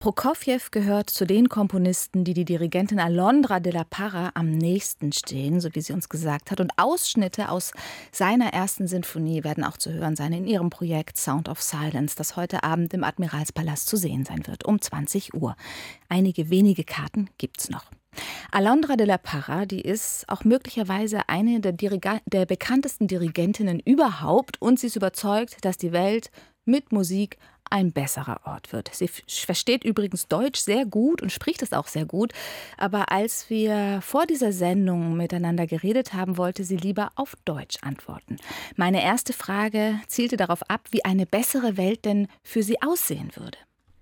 Prokofjew gehört zu den Komponisten, die Dirigentin Alondra de la Parra am nächsten stehen, so wie sie uns gesagt hat. Und Ausschnitte aus seiner ersten Sinfonie werden auch zu hören sein in ihrem Projekt Sound of Silence, das heute Abend im Admiralspalast zu sehen sein wird, um 20 Uhr. Einige wenige Karten gibt's noch. Alondra de la Parra, die ist auch möglicherweise eine der bekanntesten Dirigentinnen überhaupt, und sie ist überzeugt, dass die Welt mit Musik ein besserer Ort wird. Sie versteht übrigens Deutsch sehr gut und spricht es auch sehr gut. Aber als wir vor dieser Sendung miteinander geredet haben, wollte sie lieber auf Deutsch antworten. Meine erste Frage zielte darauf ab, wie eine bessere Welt denn für sie aussehen würde.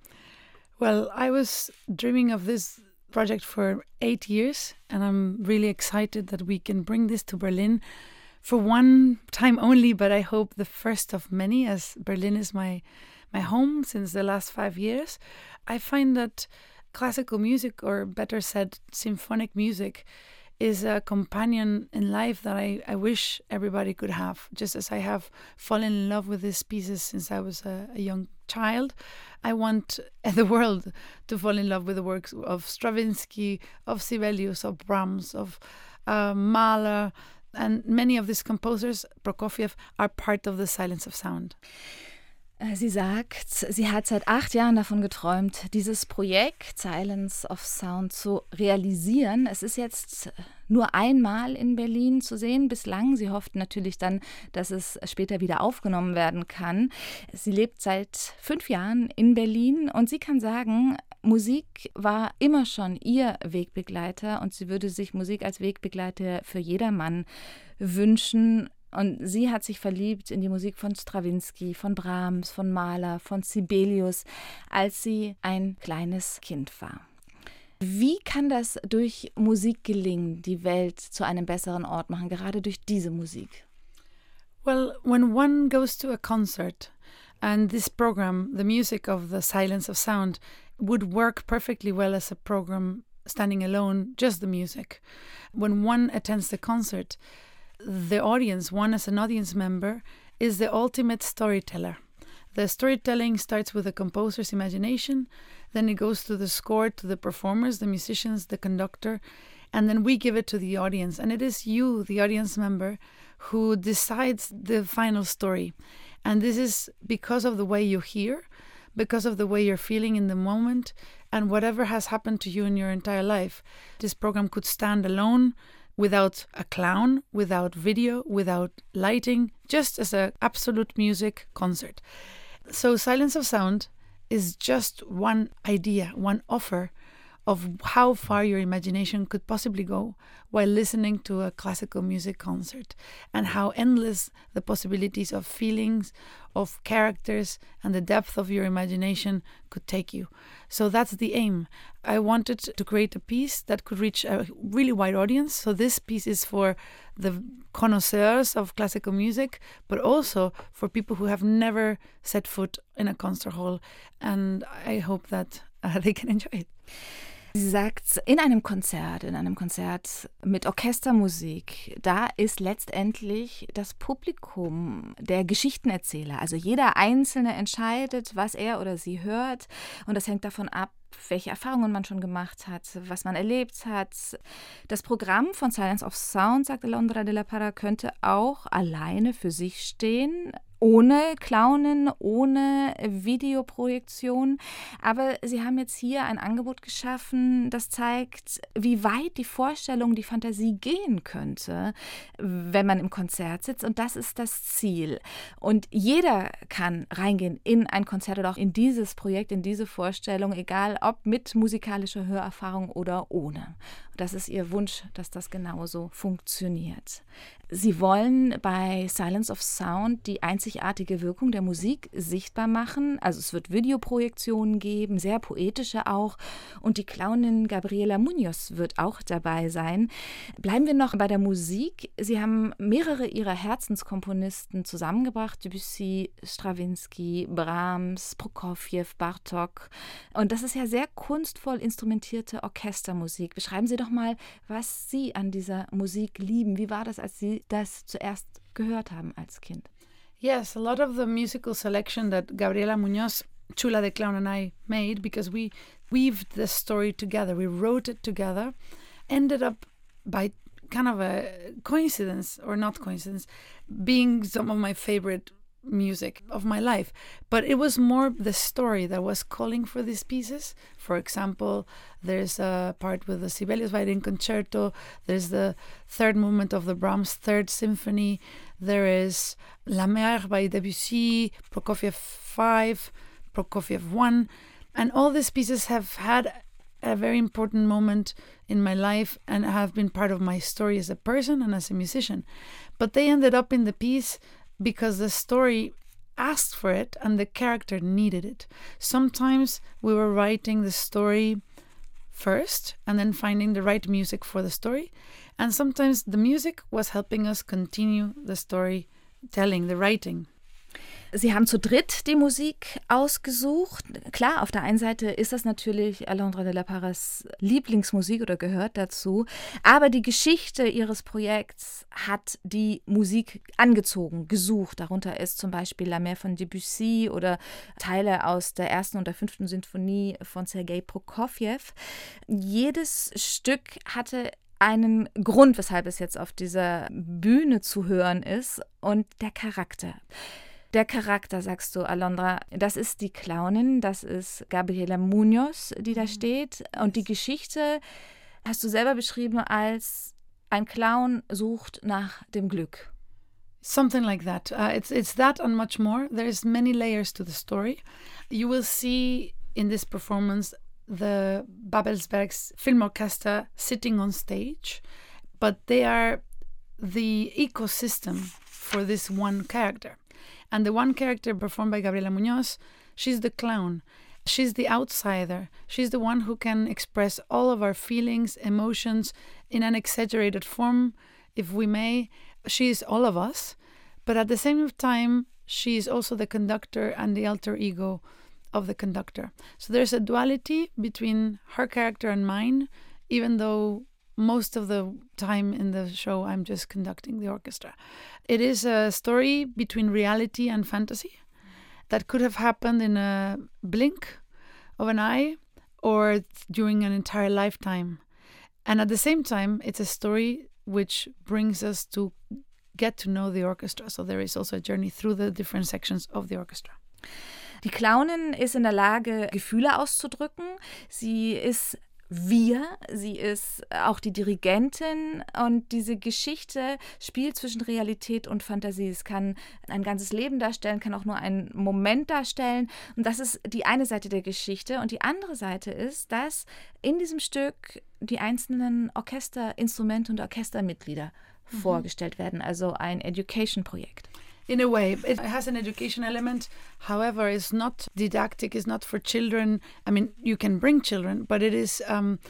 Well, I was dreaming of this project for 8 years, and I'm really excited that we can bring this to Berlin for one time only, but I hope the first of many, as Berlin is my home since the last 5 years. I find that classical music, or better said, symphonic music, is a companion in life that I wish everybody could have. Just as I have fallen in love with these pieces since I was a young child, I want the world to fall in love with the works of Stravinsky, of Sibelius, of Brahms, of Mahler, and many of these composers, Prokofjew, are part of the Silence of Sound. Sie sagt, sie hat seit 8 Jahren davon geträumt, dieses Projekt Silence of Sound zu realisieren. Es ist jetzt nur einmal in Berlin zu sehen bislang. Sie hofft natürlich dann, dass es später wieder aufgenommen werden kann. Sie lebt seit 5 Jahren in Berlin und sie kann sagen, Musik war immer schon ihr Wegbegleiter und sie würde sich Musik als Wegbegleiter für jedermann wünschen. Und sie hat sich verliebt in die Musik von Stravinsky, von Brahms, von Mahler, von Sibelius, als sie ein kleines Kind war. Wie kann das durch Musik gelingen, die Welt zu einem besseren Ort machen, gerade durch diese Musik? Well, when one goes to a concert, and this program, the music of the Silence of Sound, would work perfectly well as a program standing alone, just the music. When one attends the concert, the audience, one as an audience member, is the ultimate storyteller. The storytelling starts with the composer's imagination, then it goes to the score, to the performers, the musicians, the conductor, and then we give it to the audience. And it is you, the audience member, who decides the final story. And this is because of the way you hear, because of the way you're feeling in the moment, and whatever has happened to you in your entire life. This program could stand alone, without a clown, without video, without lighting, just as an absolute music concert. So Silence of Sound is just one idea, one offer of how far your imagination could possibly go while listening to a classical music concert, and how endless the possibilities of feelings, of characters, and the depth of your imagination could take you. So that's the aim. I wanted to create a piece that could reach a really wide audience. So this piece is for the connoisseurs of classical music, but also for people who have never set foot in a concert hall. And I hope that they can enjoy it. Sie sagt, in einem Konzert mit Orchestermusik, da ist letztendlich das Publikum der Geschichtenerzähler. Also jeder Einzelne entscheidet, was er oder sie hört, und das hängt davon ab, welche Erfahrungen man schon gemacht hat, was man erlebt hat. Das Programm von Silence of Sound, sagt Alondra de la Parra, könnte auch alleine für sich stehen, ohne Clownen, ohne Videoprojektion. Aber sie haben jetzt hier ein Angebot geschaffen, das zeigt, wie weit die Vorstellung, die Fantasie gehen könnte, wenn man im Konzert sitzt. Und das ist das Ziel. Und jeder kann reingehen in ein Konzert oder auch in dieses Projekt, in diese Vorstellung, egal ob mit musikalischer Hörerfahrung oder ohne. Das ist ihr Wunsch, dass das genauso funktioniert. Sie wollen bei Silence of Sound die einzigartige Wirkung der Musik sichtbar machen. Also es wird Videoprojektionen geben, sehr poetische auch. Und die Clownin Gabriela Munoz wird auch dabei sein. Bleiben wir noch bei der Musik. Sie haben mehrere ihrer Herzenskomponisten zusammengebracht. Debussy, Stravinsky, Brahms, Prokofjew, Bartók. Und das ist ja sehr kunstvoll instrumentierte Orchestermusik. Beschreiben Sie doch mal, was Sie an dieser Musik lieben. Wie war das, als Sie das zuerst gehört haben als Kind? Yes, a lot of the musical selection that Gabriela Munoz Chula the Clown and I made, because we weaved the story together, we wrote it together, ended up by kind of a coincidence, or not coincidence, being some of my favorite music of my life. But it was more the story that was calling for these pieces. For example, there's a part with the Sibelius Violin Concerto, there's the third movement of the Brahms Third Symphony, there is La Mer by Debussy, Prokofiev 5, Prokofiev 1, and all these pieces have had a very important moment in my life and have been part of my story as a person and as a musician. But they ended up in the piece because the story asked for it and the character needed it. Sometimes we were writing the story first and then finding the right music for the story. And sometimes the music was helping us continue the storytelling, the writing. Sie haben zu dritt die Musik ausgesucht. Klar, auf der einen Seite ist das natürlich Alondra de la Parras Lieblingsmusik oder gehört dazu, aber die Geschichte ihres Projekts hat die Musik angezogen, gesucht. Darunter ist zum Beispiel La Mer von Debussy oder Teile aus der 1. und der 5. Sinfonie von Sergei Prokofjew. Jedes Stück hatte einen Grund, weshalb es jetzt auf dieser Bühne zu hören ist, und der Charakter. Der Charakter, sagst du, Alondra, das ist die Clownin, das ist Gabriela Munoz, die da steht. Und die Geschichte hast du selber beschrieben als ein Clown sucht nach dem Glück. Something like that. It's that and much more. There's many layers to the story. You will see in this performance the Babelsberg's Film Orchestra sitting on stage, but they are the ecosystem for this one character. And the one character performed by Gabriela Munoz, she's the clown. She's the outsider. She's the one who can express all of our feelings, emotions in an exaggerated form, if we may. She is all of us. But at the same time, she is also the conductor and the alter ego of the conductor. So there's a duality between her character and mine, even though most of the time in the show I'm just conducting the orchestra. It is a story between reality and fantasy that could have happened in a blink of an eye or during an entire lifetime. And at the same time, it's a story which brings us to get to know the orchestra. So there is also a journey through the different sections of the orchestra. Die Clownin ist in der Lage, Gefühle auszudrücken. Sie ist sie ist auch die Dirigentin, und diese Geschichte spielt zwischen Realität und Fantasie. Es kann ein ganzes Leben darstellen, kann auch nur einen Moment darstellen, und das ist die eine Seite der Geschichte. Und die andere Seite ist, dass in diesem Stück die einzelnen Orchesterinstrumente und Orchestermitglieder vorgestellt werden, also ein Education-Projekt. In a way, it has an education element. However, it's not didactic. It's not for children. I mean, you can bring children, but it is.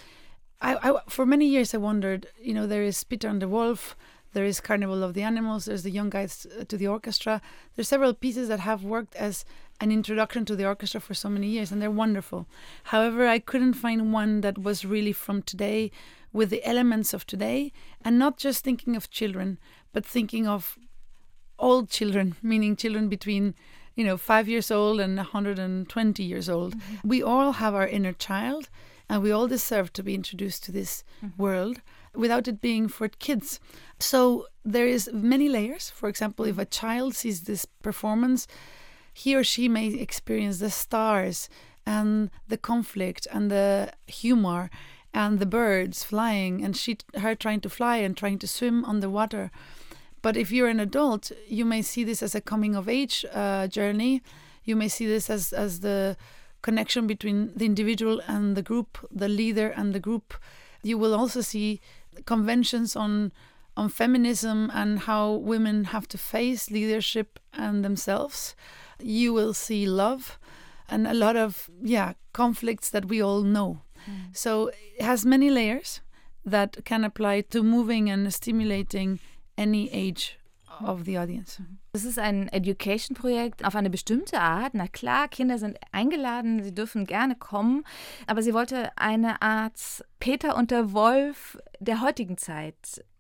For many years, I wondered. You know, there is Peter and the Wolf. There is Carnival of the Animals. There's the Young Guides to the Orchestra. There's several pieces that have worked as an introduction to the orchestra for so many years, and they're wonderful. However, I couldn't find one that was really from today, with the elements of today, and not just thinking of children, but thinking of old children, meaning children between, 5 years old and 120 years old. Mm-hmm. We all have our inner child, and we all deserve to be introduced to this world without it being for kids. So there is many layers. For example, if a child sees this performance, he or she may experience the stars and the conflict and the humor and the birds flying and her trying to fly and trying to swim on the water. But if you're an adult, you may see this as a coming-of-age journey. You may see this as the connection between the individual and the group, the leader and the group. You will also see conventions on feminism and how women have to face leadership and themselves. You will see love and a lot of conflicts that we all know. So it has many layers that can apply to moving and stimulating any age of the audience. Es ist ein Education-Projekt auf eine bestimmte Art. Na klar, Kinder sind eingeladen, sie dürfen gerne kommen, aber sie wollte eine Art Peter und der Wolf der heutigen Zeit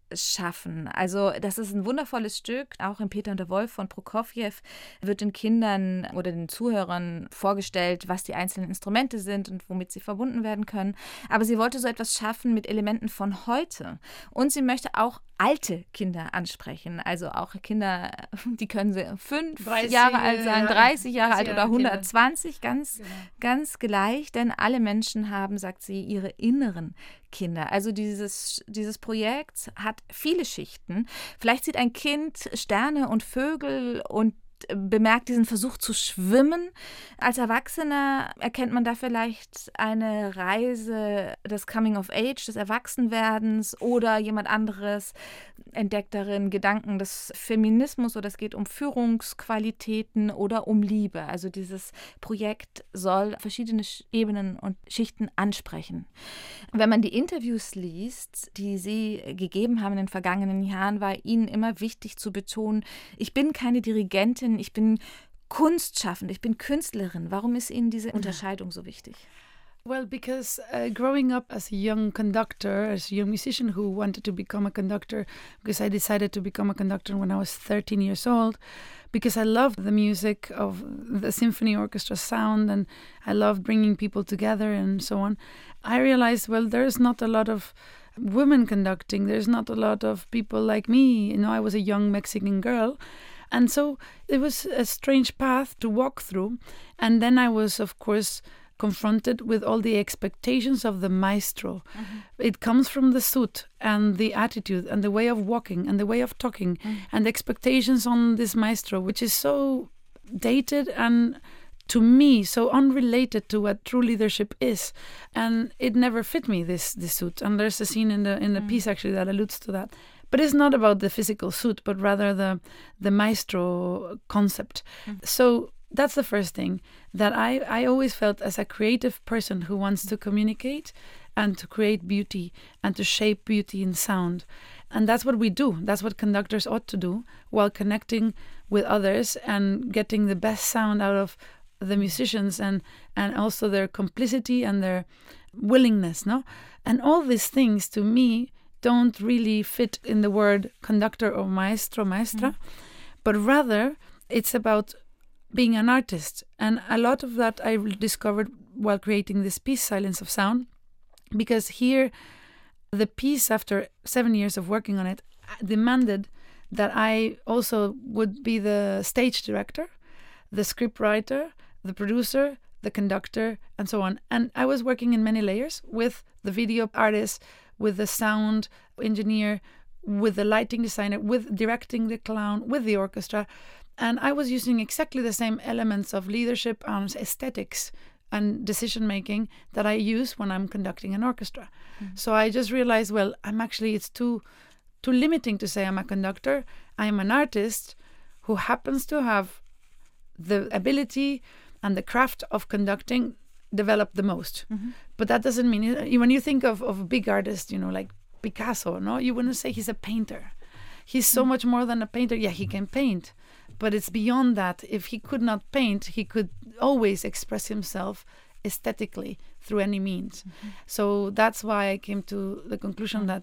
schaffen. Also das ist ein wundervolles Stück. Auch in Peter und der Wolf von Prokofjew wird den Kindern oder den Zuhörern vorgestellt, was die einzelnen Instrumente sind und womit sie verbunden werden können. Aber sie wollte so etwas schaffen mit Elementen von heute. Und sie möchte auch alte Kinder ansprechen. Also auch Kinder, die können sie 5 Jahre alt sein, 30 Jahre alt oder 120, ganz gleich. Denn alle Menschen haben, sagt sie, ihre inneren Kinder. Also dieses Projekt hat viele Schichten. Vielleicht sieht ein Kind Sterne und Vögel und bemerkt diesen Versuch zu schwimmen. Als Erwachsener erkennt man da vielleicht eine Reise des Coming of Age, des Erwachsenwerdens, oder jemand anderes entdeckt darin Gedanken des Feminismus, oder es geht um Führungsqualitäten oder um Liebe. Also dieses Projekt soll verschiedene Ebenen und Schichten ansprechen. Wenn man die Interviews liest, die Sie gegeben haben in den vergangenen Jahren, war Ihnen immer wichtig zu betonen, ich bin keine Dirigentin, ich bin Kunstschaffende, ich bin Künstlerin. Warum ist Ihnen diese Unterscheidung so wichtig? Well, because growing up as a young conductor, as a young musician who wanted to become a conductor, because I decided to become a conductor when I was 13 years old, because I loved the music of the symphony orchestra sound and I loved bringing people together and so on, I realized, well, there's not a lot of women conducting, there's not a lot of people like me. You know, I was a young Mexican girl. And so it was a strange path to walk through. And then I was, of course, confronted with all the expectations of the maestro. Mm-hmm. It comes from the suit and the attitude and the way of walking and the way of talking and the expectations on this maestro, which is so dated and, to me, so unrelated to what true leadership is. And it never fit me, this suit. And there's a scene in the piece actually that alludes to that. But it's not about the physical suit, but rather the maestro concept. Mm-hmm. So that's the first thing that I always felt as a creative person who wants to communicate and to create beauty and to shape beauty in sound. And that's what we do. That's what conductors ought to do while connecting with others and getting the best sound out of the musicians and also their complicity and their willingness, no? And all these things, to me, don't really fit in the word conductor or maestro, maestra, but rather it's about being an artist. And a lot of that I discovered while creating this piece, Silence of Sound, because here the piece, after 7 years of working on it, demanded that I also would be the stage director, the script writer, the producer, the conductor, and so on. And I was working in many layers with the video artist, with the sound engineer, with the lighting designer, with directing the clown, with the orchestra. And I was using exactly the same elements of leadership and aesthetics and decision-making that I use when I'm conducting an orchestra. Mm-hmm. So I just realized, well, it's too limiting to say I'm a conductor. I'm an artist who happens to have the ability and the craft of conducting developed the most. Mm-hmm. But that doesn't mean, when you think of big artists, like Picasso, no, you wouldn't say he's a painter. He's so much more than a painter. Yeah, he can paint, but it's beyond that. If he could not paint, he could always express himself aesthetically through any means. Mm-hmm. So that's why I came to the conclusion that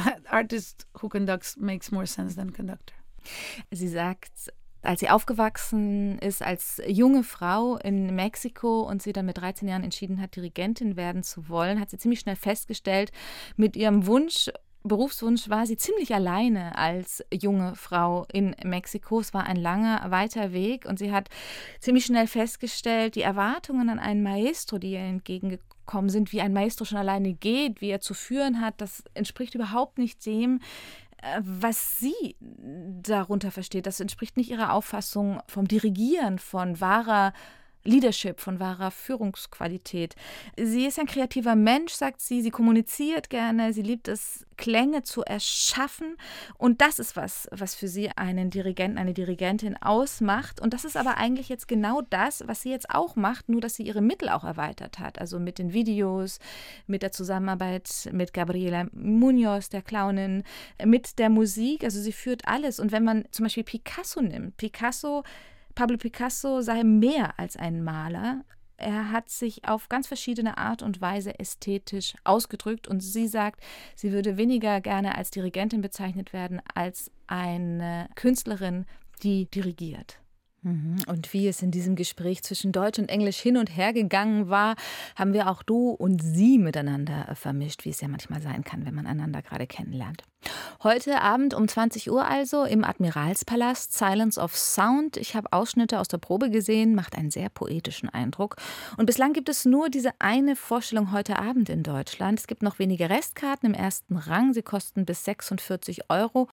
artist who conducts makes more sense than conductor. Sie sagt, als sie aufgewachsen ist als junge Frau in Mexiko und sie dann mit 13 Jahren entschieden hat, Dirigentin werden zu wollen, hat sie ziemlich schnell festgestellt, mit ihrem Berufswunsch war sie ziemlich alleine als junge Frau in Mexiko. Es war ein langer, weiter Weg und sie hat ziemlich schnell festgestellt, die Erwartungen an einen Maestro, die ihr entgegengekommen sind, wie ein Maestro schon alleine geht, wie er zu führen hat, das entspricht überhaupt nicht dem, was sie darunter versteht. Das entspricht nicht ihrer Auffassung vom Dirigieren, von wahrer Leadership, von wahrer Führungsqualität. Sie ist ein kreativer Mensch, sagt sie. Sie kommuniziert gerne. Sie liebt es, Klänge zu erschaffen. Und das ist was für sie einen Dirigenten, eine Dirigentin ausmacht. Und das ist aber eigentlich jetzt genau das, was sie jetzt auch macht, nur dass sie ihre Mittel auch erweitert hat. Also mit den Videos, mit der Zusammenarbeit mit Gabriela Munoz, der Clownin, mit der Musik. Also sie führt alles. Und wenn man zum Beispiel Picasso nimmt, Pablo Picasso sei mehr als ein Maler. Er hat sich auf ganz verschiedene Art und Weise ästhetisch ausgedrückt und sie sagt, sie würde weniger gerne als Dirigentin bezeichnet werden, als eine Künstlerin, die dirigiert. Und wie es in diesem Gespräch zwischen Deutsch und Englisch hin und her gegangen war, haben wir auch du und sie miteinander vermischt, wie es ja manchmal sein kann, wenn man einander gerade kennenlernt. Heute Abend um 20 Uhr also im Admiralspalast, Silence of Sound. Ich habe Ausschnitte aus der Probe gesehen, macht einen sehr poetischen Eindruck. Und bislang gibt es nur diese eine Vorstellung heute Abend in Deutschland. Es gibt noch wenige Restkarten im ersten Rang. Sie kosten bis 46 €.